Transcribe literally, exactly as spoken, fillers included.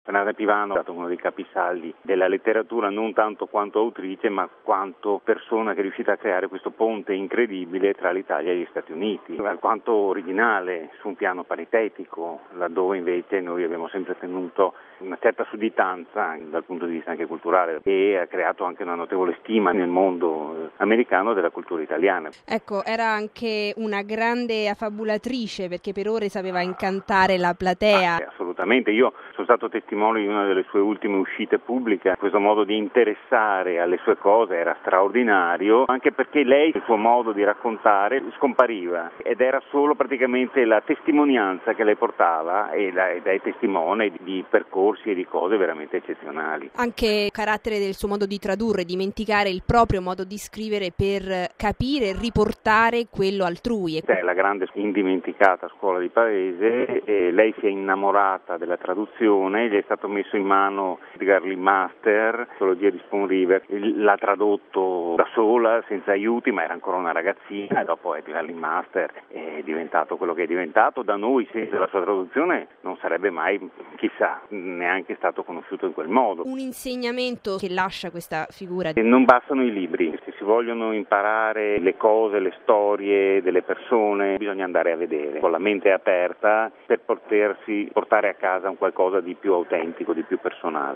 Bernarda Pivano è stato uno dei capisaldi della letteratura, non tanto quanto autrice, ma quanto persona che è riuscita a creare questo ponte incredibile tra l'Italia e gli Stati Uniti, alquanto originale su un piano paritetico, laddove invece noi abbiamo sempre tenuto una certa sudditanza dal punto di vista anche culturale, e ha creato anche una notevole stima nel mondo americano della cultura italiana. Ecco, era anche una grande affabulatrice, perché per ore sapeva incantare la platea. Ah, assolutamente, io sono stato testimone di una delle sue ultime uscite pubbliche. Questo modo di interessare alle sue cose era straordinario, anche perché lei, il suo modo di raccontare, scompariva ed era solo praticamente la testimonianza che lei portava, e ed è testimone di percorsi e di cose veramente eccezionali. Anche il carattere del suo modo di tradurre, dimenticare il proprio modo di scrivere per capire e riportare quello altrui. È la grande indimenticata scuola di Pavese, e lei si è innamorata della traduzione, gli è stato messo in mano Edgar Lee Master, Teologia di Spoon River, l'ha tradotto da sola, senza aiuti, ma era ancora una ragazzina, e dopo Edgar Lee Master è diventato quello che è diventato. Da noi, senza la sua traduzione, non sarebbe mai, chissà, neanche stato conosciuto in quel modo. Un insegnamento che lascia questa figura. E non bastano i libri, se si vogliono imparare le cose, le storie delle persone, bisogna andare a vedere con la mente aperta per potersi portare a casa un qualcosa di più autentico, di più personale.